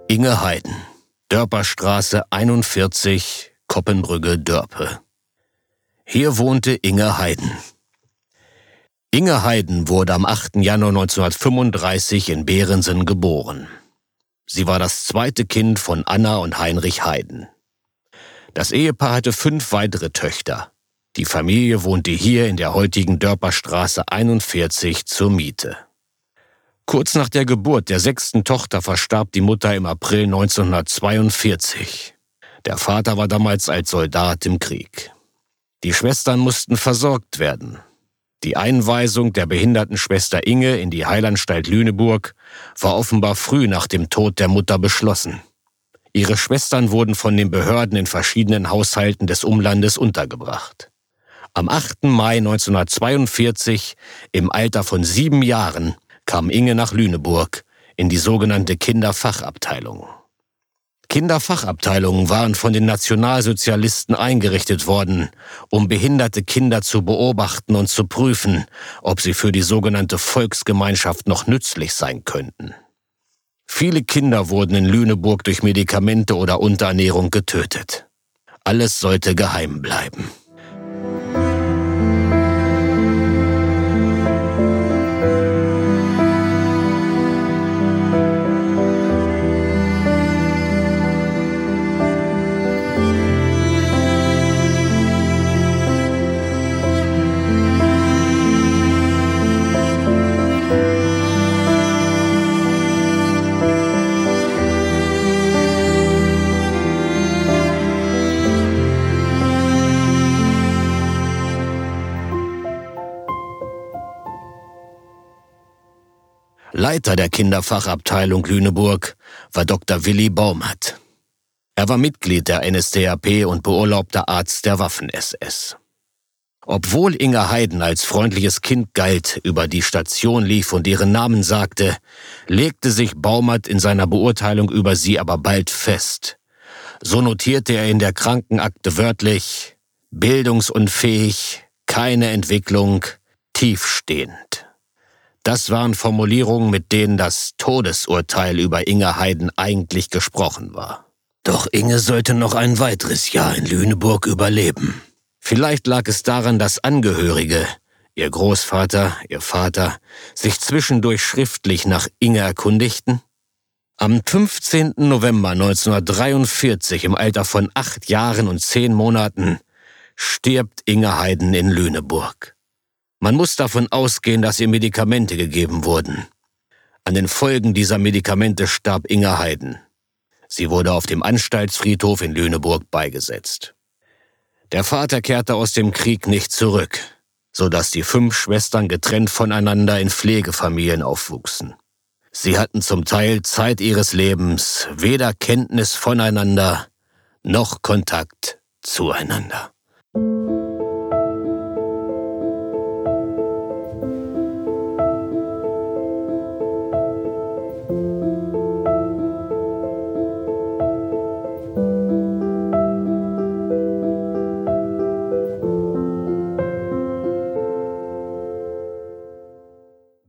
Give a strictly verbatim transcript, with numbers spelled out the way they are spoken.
Inge Heiden, Dörperstraße einundvierzig, Koppenbrügge-Dörpe. Hier wohnte Inge Heiden. Inge Heiden wurde am achten Januar neunzehnhundertfünfunddreißig in Behrensen geboren. Sie war das zweite Kind von Anna und Heinrich Heiden. Das Ehepaar hatte fünf weitere Töchter. Die Familie wohnte hier in der heutigen Dörperstraße einundvierzig zur Miete. Kurz nach der Geburt der sechsten Tochter verstarb die Mutter im April neunzehnhundertzweiundvierzig. Der Vater war damals als Soldat im Krieg. Die Schwestern mussten versorgt werden. Die Einweisung der behinderten Schwester Inge in die Heilanstalt Lüneburg war offenbar früh nach dem Tod der Mutter beschlossen. Ihre Schwestern wurden von den Behörden in verschiedenen Haushalten des Umlandes untergebracht. Am achten Mai neunzehnhundertzweiundvierzig, im Alter von sieben Jahren, kam Inge nach Lüneburg in die sogenannte Kinderfachabteilung. Kinderfachabteilungen waren von den Nationalsozialisten eingerichtet worden, um behinderte Kinder zu beobachten und zu prüfen, ob sie für die sogenannte Volksgemeinschaft noch nützlich sein könnten. Viele Kinder wurden in Lüneburg durch Medikamente oder Unterernährung getötet. Alles sollte geheim bleiben. Leiter der Kinderfachabteilung Lüneburg war Doktor Willi Baumert. Er war Mitglied der N S D A P und beurlaubter Arzt der Waffen-S S. Obwohl Inge Heiden als freundliches Kind galt, über die Station lief und ihren Namen sagte, legte sich Baumert in seiner Beurteilung über sie aber bald fest. So notierte er in der Krankenakte wörtlich: bildungsunfähig, keine Entwicklung, tiefstehend. Das waren Formulierungen, mit denen das Todesurteil über Inge Heiden eigentlich gesprochen war. Doch Inge sollte noch ein weiteres Jahr in Lüneburg überleben. Vielleicht lag es daran, dass Angehörige, ihr Großvater, ihr Vater, sich zwischendurch schriftlich nach Inge erkundigten. Am fünfzehnten November neunzehnhundertdreiundvierzig, im Alter von acht Jahren und zehn Monaten, stirbt Inge Heiden in Lüneburg. Man muss davon ausgehen, dass ihr Medikamente gegeben wurden. An den Folgen dieser Medikamente starb Inge Heiden. Sie wurde auf dem Anstaltsfriedhof in Lüneburg beigesetzt. Der Vater kehrte aus dem Krieg nicht zurück, sodass die fünf Schwestern getrennt voneinander in Pflegefamilien aufwuchsen. Sie hatten zum Teil Zeit ihres Lebens weder Kenntnis voneinander noch Kontakt zueinander.